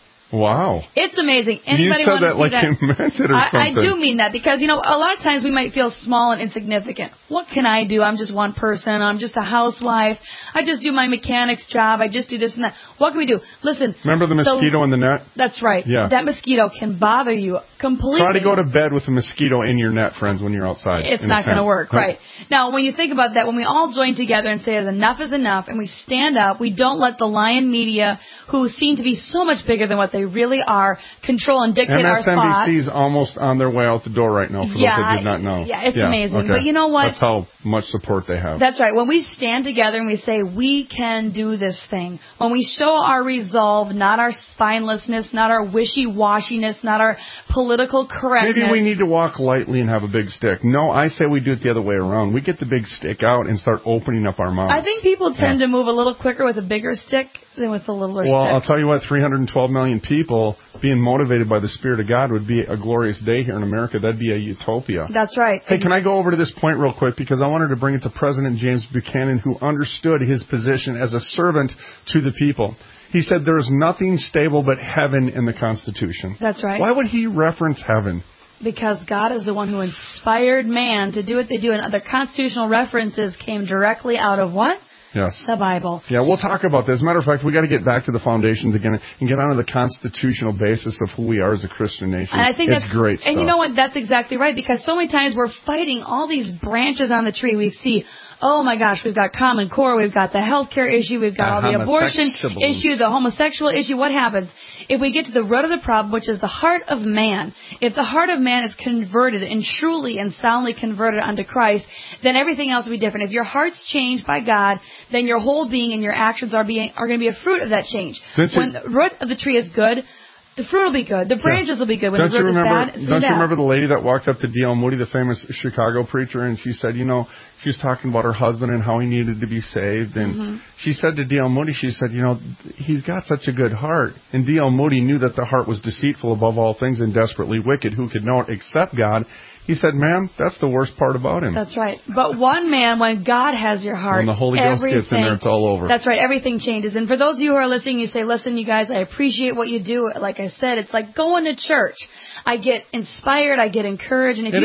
Wow. It's amazing. Anybody you said want to that see like that? you meant it or something. I do mean that because, a lot of times we might feel small and insignificant. What can I do? I'm just one person. I'm just a housewife. I just do my mechanic's job. I just do this and that. What can we do? Listen. Remember the mosquito in the net? That's right. Yeah. That mosquito can bother you completely. Try to go to bed with a mosquito in your net, friends, when you're outside. It's not going to work, right? Now, when you think about that, when we all join together and say enough is enough, and we stand up, we don't let the lion media, who seem to be so much bigger than what they really are, control and dictate our thoughts. MSNBC's almost on their way out the door right now, for those that did not know. Yeah, it's amazing. Okay. But you know what? That's how much support they have. That's right. When we stand together and we say, we can do this thing, when we show our resolve, not our spinelessness, not our wishy-washiness, not our political correctness. Maybe we need to walk lightly and have a big stick. No, I say we do it the other way around. We get the big stick out and start opening up our mouths. I think people tend to move a little quicker with a bigger stick than with a littler stick. Well, I'll tell you what, 312 million people being motivated by the Spirit of God would be a glorious day here in America. That'd be a utopia. That's right. Hey, can I go over to this point real quick? Because I wanted to bring it to President James Buchanan, who understood his position as a servant to the people. He said there is nothing stable but heaven in the Constitution. That's right. Why would he reference heaven? Because God is the one who inspired man to do what they do. And the constitutional references came directly out of what? Yes. The Bible. Yeah, we'll talk about this. As a matter of fact, we got to get back to the foundations again and get onto the constitutional basis of who we are as a Christian nation. And I think it's great stuff. And you know what? That's exactly right, because so many times we're fighting all these branches on the tree. We see, oh my gosh, we've got Common Core, we've got the healthcare issue, we've got all the abortion issue, the homosexual issue. What happens? If we get to the root of the problem, which is the heart of man, if the heart of man is converted and truly and soundly converted unto Christ, then everything else will be different. If your heart's changed by God, then your whole being and your actions are going to be a fruit of that change. When the root of the tree is good, the fruit will be good. The branches will be good. When the root is bad, it's Don't you remember the lady that walked up to D.L. Moody, the famous Chicago preacher, and she said, she was talking about her husband and how he needed to be saved. And she said to D.L. Moody, she said, he's got such a good heart. And D.L. Moody knew that the heart was deceitful above all things and desperately wicked. Who could know it except God? He said, ma'am, that's the worst part about him. That's right. But one man, when God has your heart, when the Holy Ghost gets in there, it's all over. That's right. Everything changes. And for those of you who are listening, you say, listen, you guys, I appreciate what you do. Like I said, it's like going to church. I get inspired. I get encouraged. And if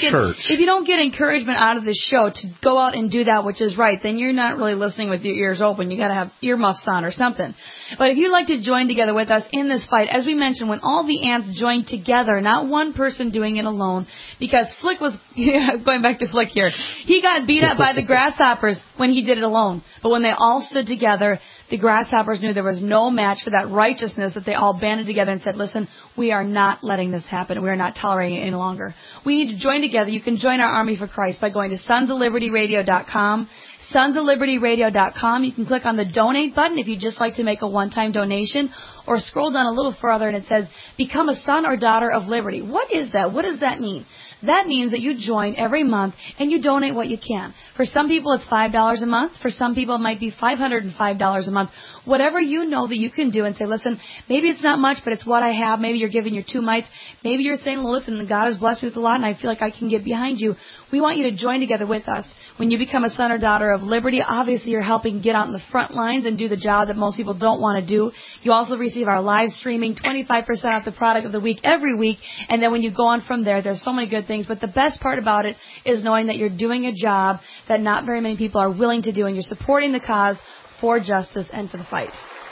you don't get encouragement out of this show to go out and do that which is right, then you're not really listening with your ears open. You got to have earmuffs on or something. But if you'd like to join together with us in this fight, as we mentioned, when all the ants joined together, not one person doing it alone, because Flick was, going back to Flick here, he got beat up by the grasshoppers when he did it alone. But when they all stood together, the grasshoppers knew there was no match for that righteousness, that they all banded together and said, listen, we are not letting this happen. We are not tolerating it any longer. We need to join together. You can join our Army for Christ by going to sonsoflibertyradio.com. sonsoflibertyradio.com. You can click on the donate button if you'd just like to make a one-time donation, or scroll down a little further and it says, become a son or daughter of liberty. What is that? What does that mean? That means that you join every month and you donate what you can. For some people, it's $5 a month. For some people, it might be $505 a month. Whatever you know that you can do and say, listen, maybe it's not much, but it's what I have. Maybe you're giving your 2 mites. Maybe you're saying, well, listen, God has blessed me with a lot and I feel like I can get behind you. We want you to join together with us. When you become a son or daughter of liberty, obviously you're helping get out in the front lines and do the job that most people don't want to do. You also receive our live streaming, 25% off the product of the week every week. And then when you go on from there, there's so many good things. But the best part about it is knowing that you're doing a job that not very many people are willing to do, and you're supporting the cause for justice and for the fight.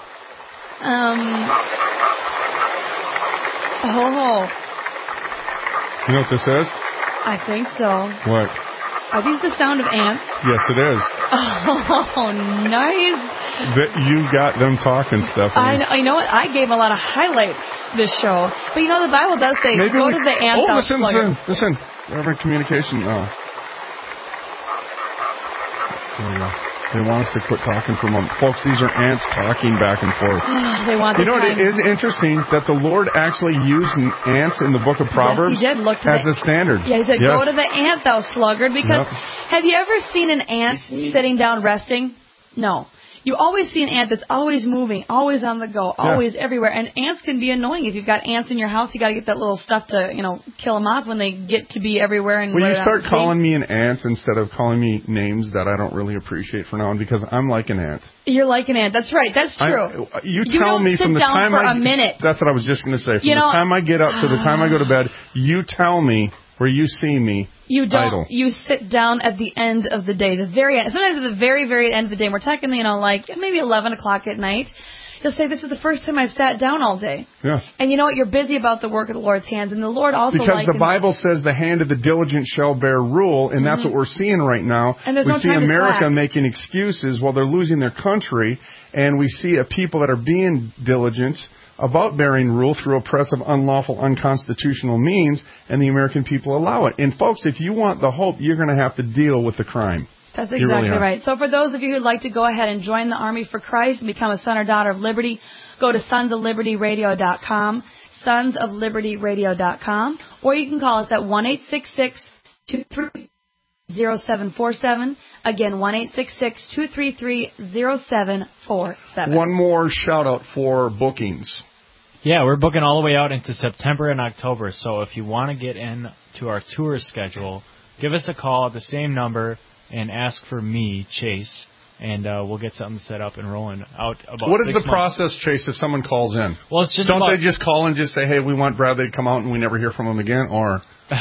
You know what this is? I think so. What? Are these the sound of ants? Yes, it is. Oh, nice. You got them talking, Stephanie. You know what? I gave a lot of highlights this show. But you know, the Bible does say, go to the ant house. Listen. Reverend Communication. Oh. There we go. They want us to quit talking for a moment. Folks, these are ants talking back and forth. They want the time. It is interesting that the Lord actually used ants in the book of Proverbs Yes, he did. as a standard. Yeah, he said, go to the ant, thou sluggard. Because have you ever seen an ant sitting down resting? No. You always see an ant that's always moving, always on the go, always everywhere. And ants can be annoying. If you've got ants in your house, you got to get that little stuff to, kill them off when they get to be everywhere. And Will you start calling me an ant instead of calling me names that I don't really appreciate for now on, because I'm like an ant. You're like an ant. That's right. That's true. You tell me from the time a minute. That's what I was just going to say. From the time I get up to the time I go to bed, you tell me where you see me. You don't. Idle. You sit down at the end of the day, the very end. Sometimes at the very, very end of the day. We're talking, like maybe 11 o'clock at night. You'll say, "This is the first time I've sat down all day." Yeah. And you know what? You're busy about the work of the Lord's hands, and the Lord also because the Bible says the hand of the diligent shall bear rule, and that's what we're seeing right now. And there's we no see time to America slack. making excuses while they're losing their country, and we see a people that are being diligent about bearing rule through oppressive, unlawful, unconstitutional means, and the American people allow it. And folks, if you want the hope, you're going to have to deal with the crime. That's exactly right. So for those of you who'd like to go ahead and join the Army for Christ and become a son or daughter of liberty, go to sonsoflibertyradio.com, sonsoflibertyradio.com, or you can call us at 1-866-233-0747. Again, 1-866-233-0747. One more shout out for bookings. Yeah, we're booking all the way out into September and October. So if you want to get into our tour schedule, give us a call at the same number and ask for me, Chase, and we'll get something set up and rolling out about What is 6 the months. process, Chase, if someone calls in? Well, it's just Don't they just call and just say, hey, we want Bradley to come out and we never hear from him again? Or...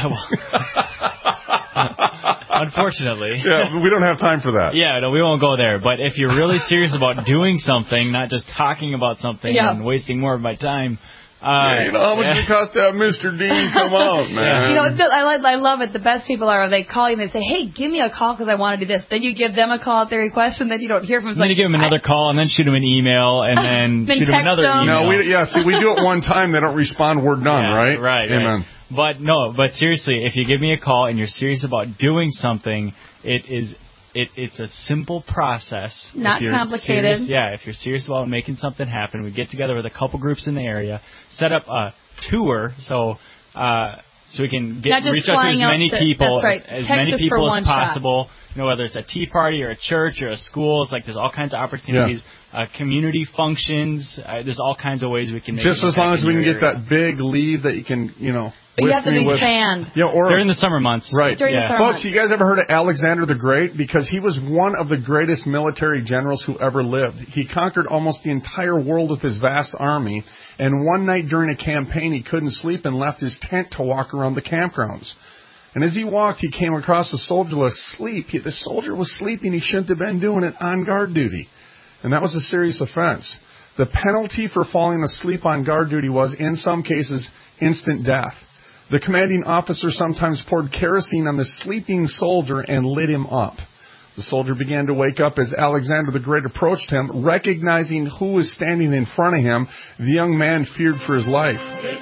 Unfortunately. Yeah, we don't have time for that. Yeah, no, we won't go there. But if you're really serious about doing something, not just talking about something and wasting more of my time... how much it cost to have Mr. Dean come out, man? I love it. The best people are, they call you and they say, hey, give me a call because I want to do this. Then you give them a call at their request, and then you don't hear from them. Then you give them another call, and then shoot them an email, and then shoot them another email. No, we do it one time. They don't respond. We're done, right? Right. Amen. But seriously, if you give me a call and you're serious about doing something, it's a simple process. Not complicated. If you're serious about making something happen, we get together with a couple groups in the area, set up a tour, so we can reach out to as many people as possible. Whether it's a tea party or a church or a school, it's like there's all kinds of opportunities. Community functions. There's all kinds of ways we can make just as long as we can get that big leave that you can, you have to be fanned. Or during the summer months. Right. During the summer months. You guys ever heard of Alexander the Great? Because he was one of the greatest military generals who ever lived. He conquered almost the entire world with his vast army. And one night during a campaign, he couldn't sleep and left his tent to walk around the campgrounds. And as he walked, he came across a soldier asleep. The soldier was sleeping. He shouldn't have been doing it on guard duty. And that was a serious offense. The penalty for falling asleep on guard duty was, in some cases, instant death. The commanding officer sometimes poured kerosene on the sleeping soldier and lit him up. The soldier began to wake up as Alexander the Great approached him. Recognizing who was standing in front of him, the young man feared for his life.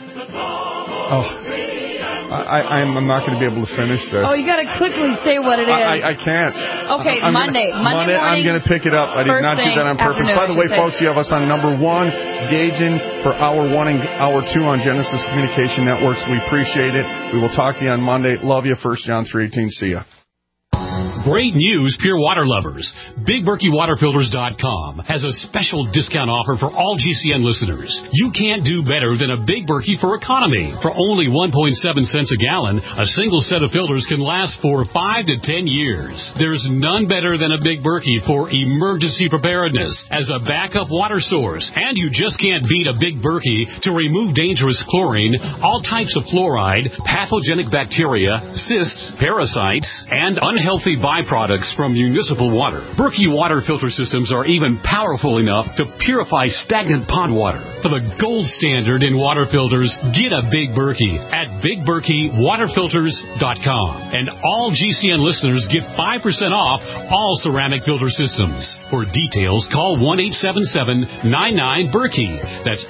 I'm not going to be able to finish this. Oh, you got to quickly say what it is. I can't. Okay, Monday morning. I'm going to pick it up. I did not do that on purpose. By the way, folks, you have us on number 1, gauging for hour 1 and hour 2 on Genesis Communication Networks. We appreciate it. We will talk to you on Monday. Love you. 1 John 3:18. See ya. Great news, pure water lovers. BigBerkeyWaterFilters.com has a special discount offer for all GCN listeners. You can't do better than a Big Berkey for economy. For only 1.7 cents a gallon, a single set of filters can last for 5 to 10 years. There's none better than a Big Berkey for emergency preparedness as a backup water source. And you just can't beat a Big Berkey to remove dangerous chlorine, all types of fluoride, pathogenic bacteria, cysts, parasites, and unhealthy byproducts from municipal water. Berkey water filter systems are even powerful enough to purify stagnant pond water. For the gold standard in water filters, get a Big Berkey at BigBerkeyWaterFilters.com. And all GCN listeners get 5% off all ceramic filter systems. For details, call 1-877-99-BERKEY. That's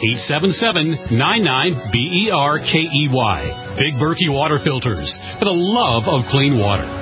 877-99-BERKEY. Big Berkey Water Filters, for the love of clean water.